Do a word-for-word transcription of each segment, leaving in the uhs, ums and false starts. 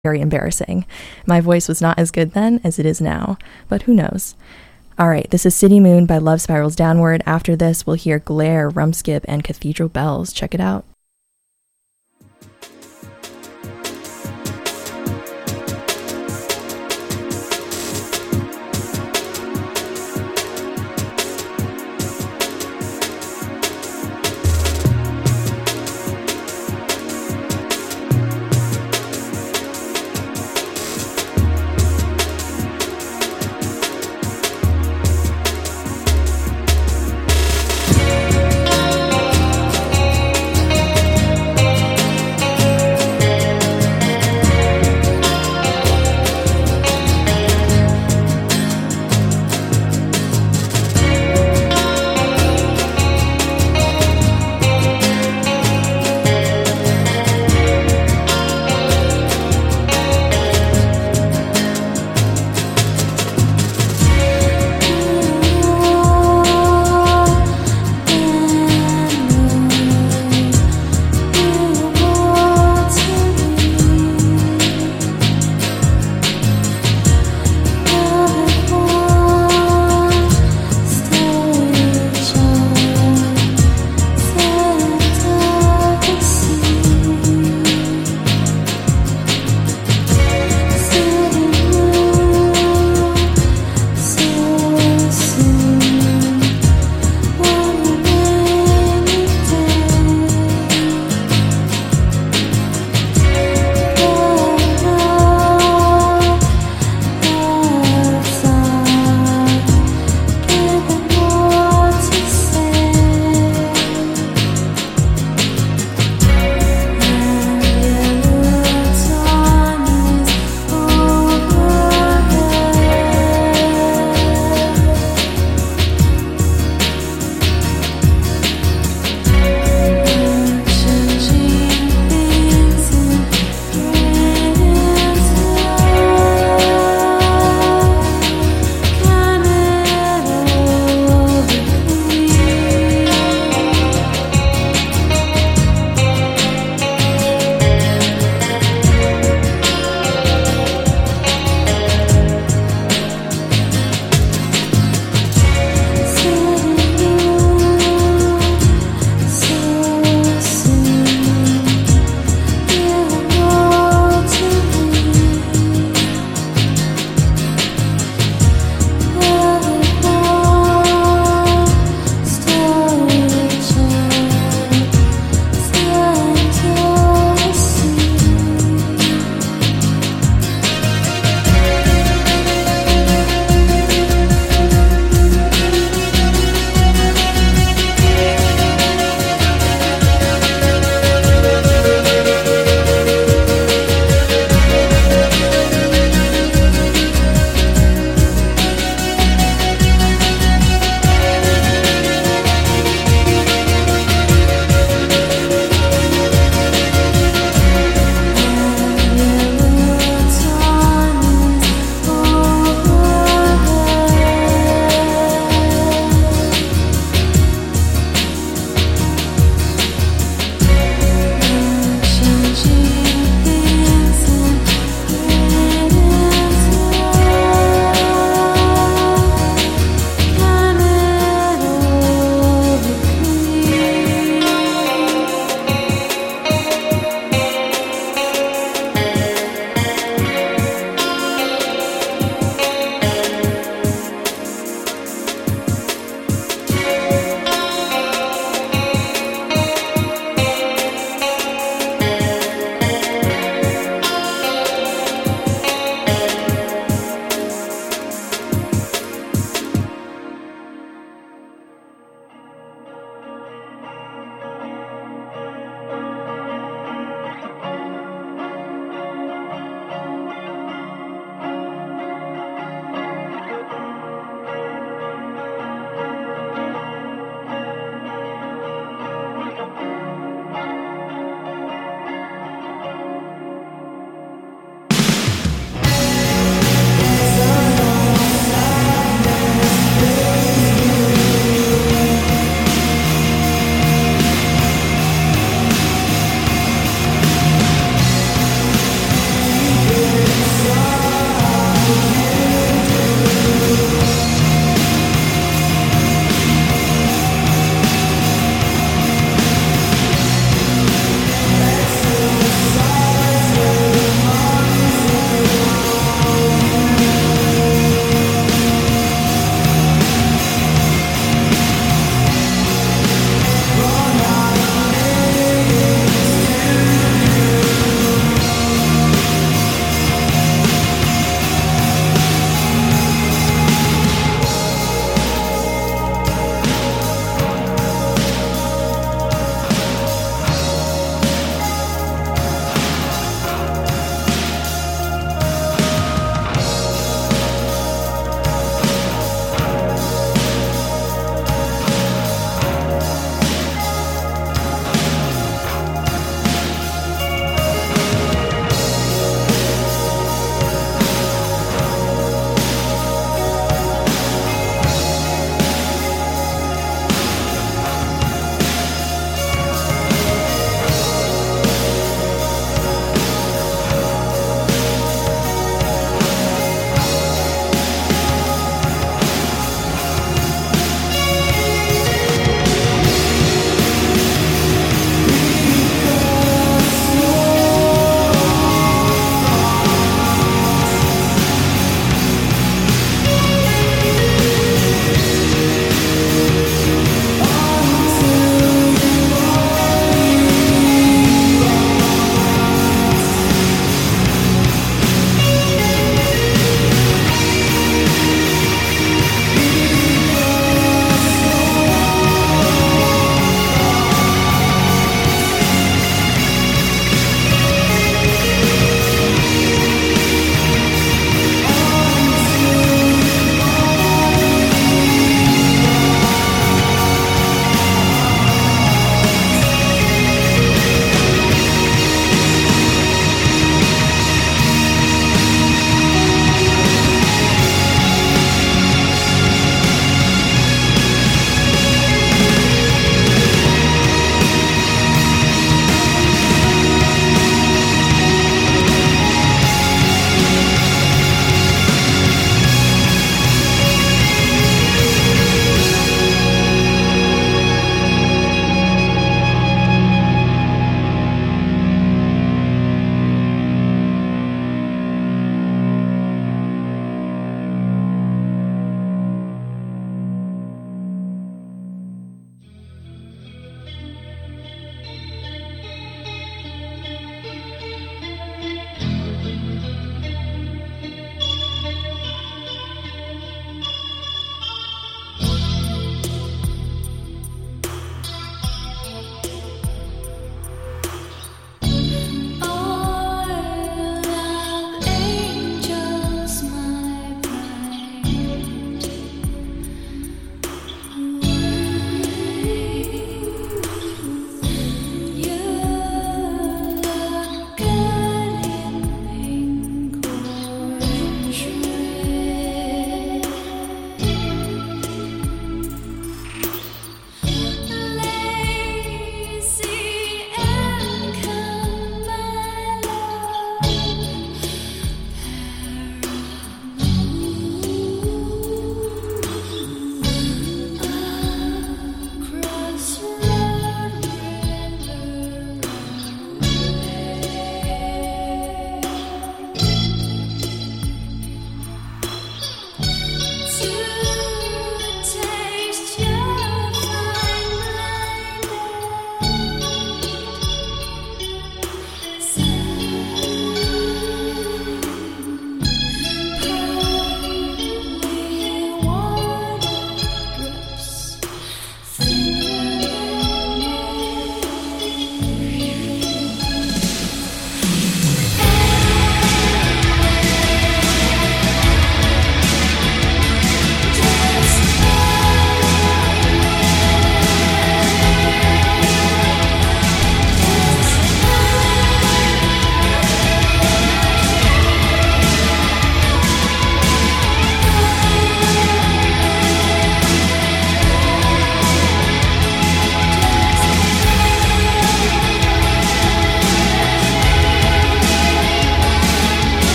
very embarrassing. My voice was not as good then as it is now, but who knows? All right, this is City Moon by Love Spirals Downward. After this, we'll hear Glare, Rumskip, and Cathedral Bells. Check it out.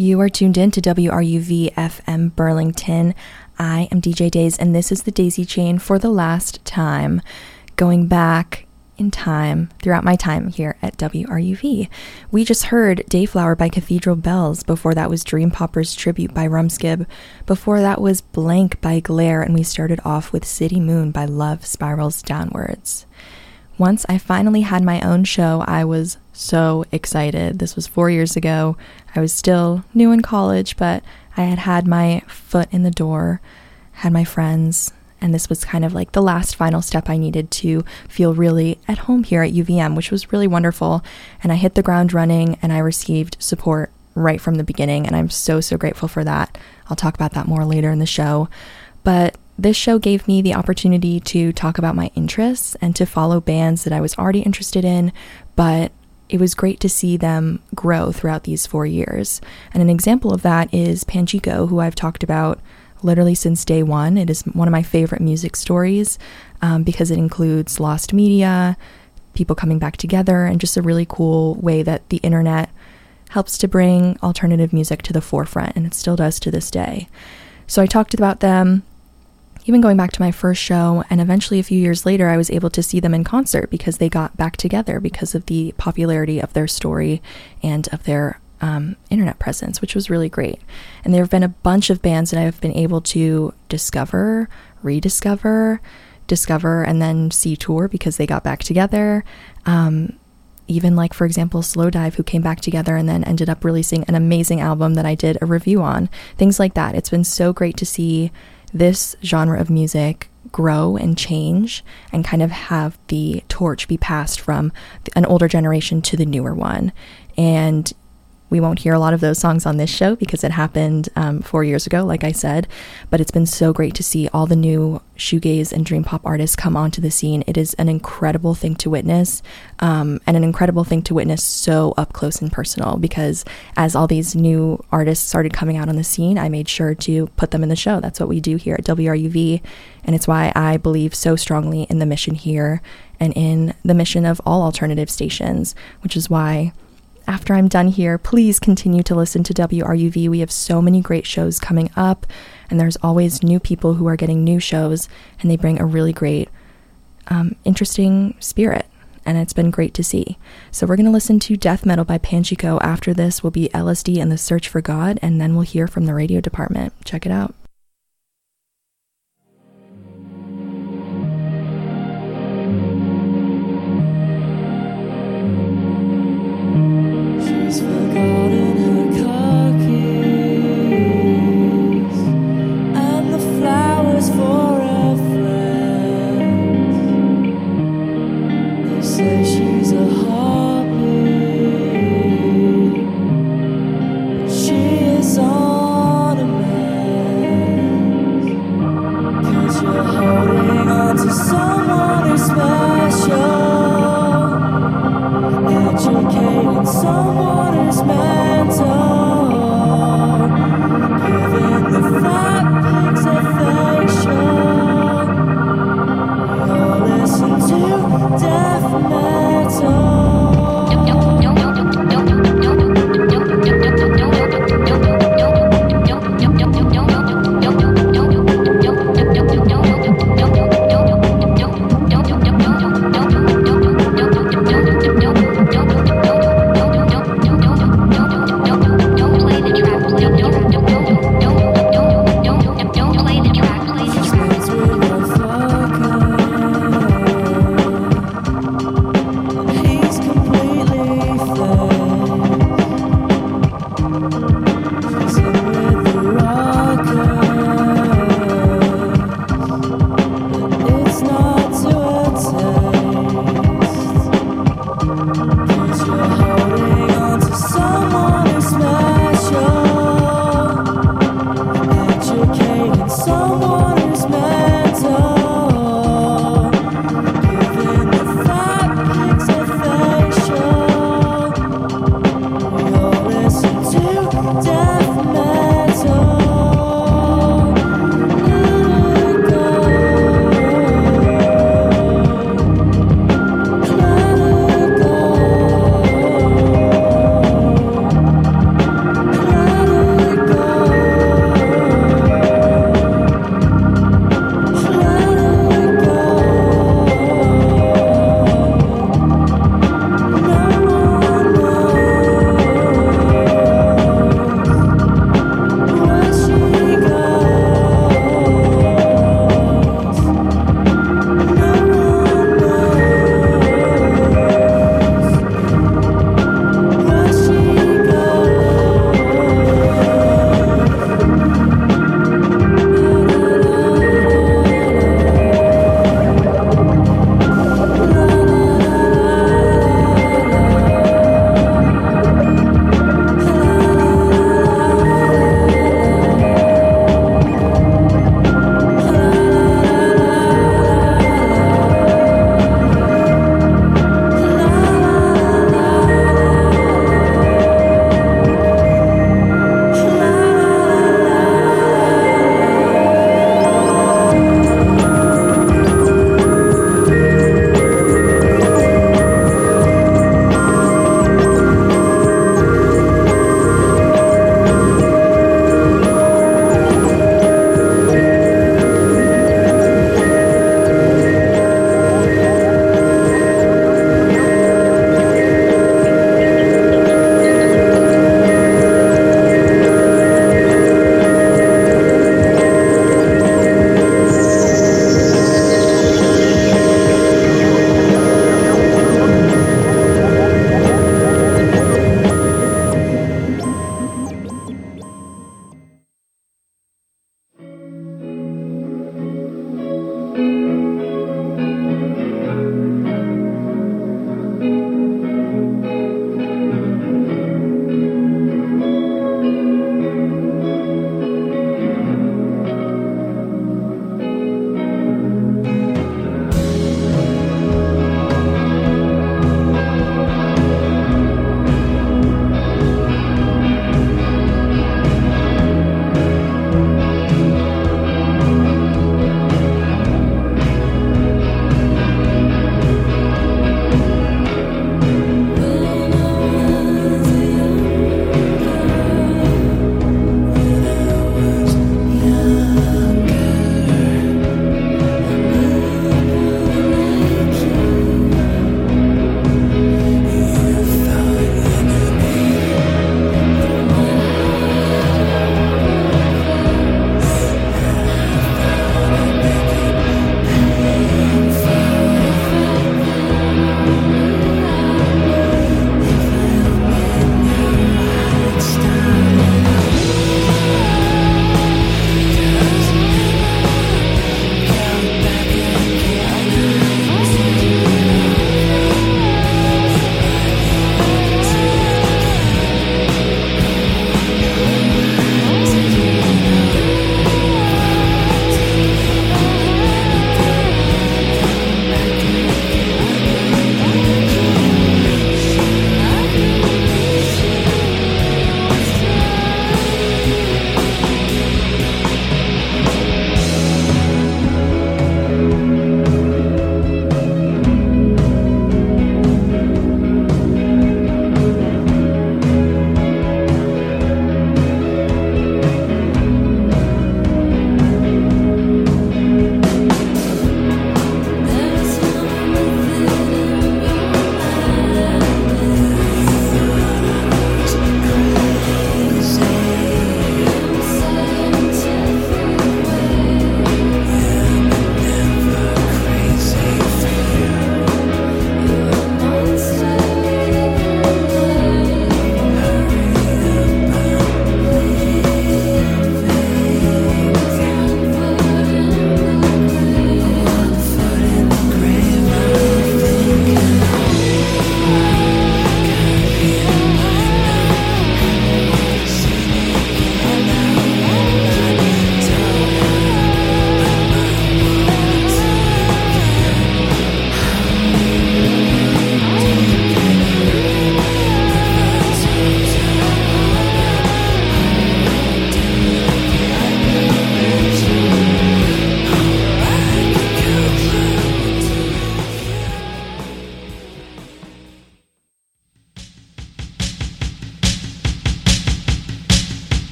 You are tuned in to W R U V F M Burlington. I am D J Days, and this is the Daisy Chain for the last time, going back in time throughout my time here at W R U V. We just heard Dayflower by Cathedral Bells. Before that was Dream Popper's Tribute by Rumskib. Before that was Blank by Glare, and we started off with City Moon by Love Spirals Downwards. Once I finally had my own show, I was so excited. This was four years ago. I was still new in college, but I had had my foot in the door, had my friends, and this was kind of like the last final step I needed to feel really at home here at U V M, which was really wonderful. And I hit the ground running, and I received support right from the beginning, and I'm so, so grateful for that. I'll talk about that more later in the show. But this show gave me the opportunity to talk about my interests and to follow bands that I was already interested in, but it was great to see them grow throughout these four years. And an example of that is Panchico, who I've talked about literally since day one. It is one of my favorite music stories um, because it includes lost media, people coming back together, and just a really cool way that the internet helps to bring alternative music to the forefront, and it still does to this day. So I talked about them, even going back to my first show, and eventually a few years later I was able to see them in concert because they got back together because of the popularity of their story and of their Um, internet presence, which was really great. And there have been a bunch of bands that I've been able to discover, rediscover, discover, and then see tour because they got back together. Um, even like, for example, Slowdive, who came back together and then ended up releasing an amazing album that I did a review on. Things like that. It's been so great to see this genre of music grow and change and kind of have the torch be passed from an older generation to the newer one. And we won't hear a lot of those songs on this show because it happened um, four years ago, like I said, but it's been so great to see all the new shoegaze and dream pop artists come onto the scene. It is an incredible thing to witness, um, and an incredible thing to witness so up close and personal, because as all these new artists started coming out on the scene, I made sure to put them in the show. That's what we do here at W R U V, and it's why I believe so strongly in the mission here and in the mission of all alternative stations, which is why after I'm done here, please continue to listen to W R U V. We have so many great shows coming up, and there's always new people who are getting new shows, and they bring a really great, um, interesting spirit, and it's been great to see. So we're going to listen to Death Metal by Panchico. After this will be L S D and the Search for God, and then we'll hear from the radio department. Check it out. She's forgotten her car keys and the flowers for her friends. They say she's a heartbeat, but she is on a mend.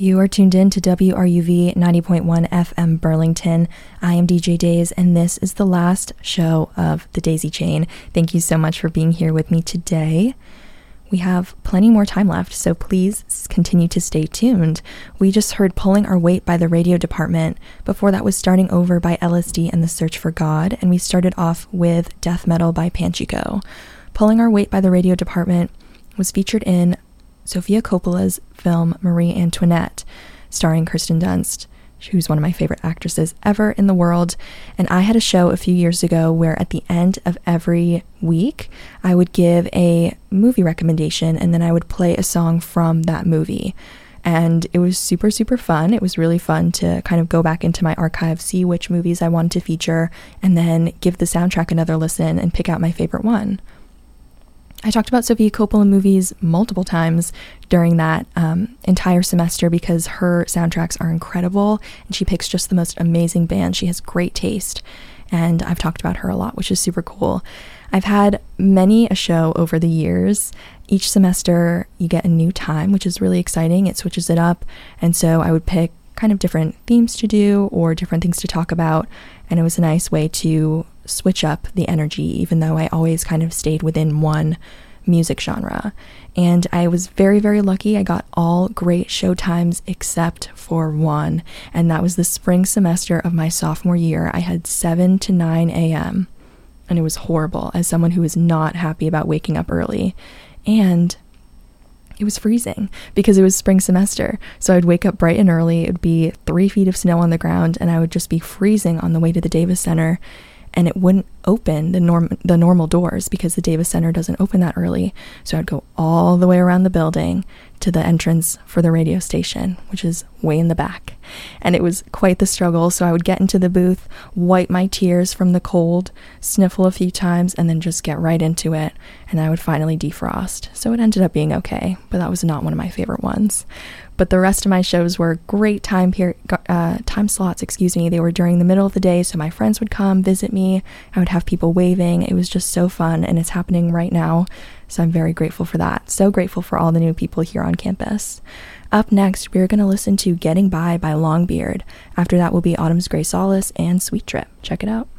You are tuned in to W R U V ninety point one F M Burlington. I am D J Days, and this is the last show of the Daisy Chain. Thank you so much for being here with me today. We have plenty more time left, so please continue to stay tuned. We just heard Pulling Our Weight by the Radio Department. Before that was Starting Over by L S D and the Search for God, and we started off with Death Metal by Panchico. Pulling Our Weight by the Radio Department was featured in Sofia Coppola's film Marie Antoinette, starring Kirsten Dunst, who's one of my favorite actresses ever in the world. And I had a show a few years ago where at the end of every week, I would give a movie recommendation and then I would play a song from that movie. And it was super, super fun. It was really fun to kind of go back into my archive, see which movies I wanted to feature, and then give the soundtrack another listen and pick out my favorite one. I talked about Sofia Coppola movies multiple times during that um, entire semester because her soundtracks are incredible and she picks just the most amazing bands. She has great taste, and I've talked about her a lot, which is super cool. I've had many a show over the years. Each semester you get a new time, which is really exciting. It switches it up, and so I would pick kind of different themes to do or different things to talk about, and it was a nice way to switch up the energy, even though I always kind of stayed within one music genre. And I was very, very lucky. I got all great show times except for one, and that was the spring semester of my sophomore year. I had seven to nine a.m., and it was horrible as someone who was not happy about waking up early. And it was freezing because it was spring semester. So I'd wake up bright and early. It would be three feet of snow on the ground, and I would just be freezing on the way to the Davis Center. And it wouldn't open the norm the normal doors because the Davis Center doesn't open that early. So I'd go all the way around the building to the entrance for the radio station, which is way in the back. And it was quite the struggle. So I would get into the booth, wipe my tears from the cold, sniffle a few times, and then just get right into it. And I would finally defrost. So it ended up being okay, but that was not one of my favorite ones. But the rest of my shows were great time period, uh, time slots, excuse me. They were during the middle of the day, so my friends would come visit me. I would have people waving. It was just so fun, and it's happening right now. So I'm very grateful for that. So grateful for all the new people here on campus. Up next, we're going to listen to Getting By by Longbeard. After that will be Autumn's Grey Solace and Sweet Trip. Check it out.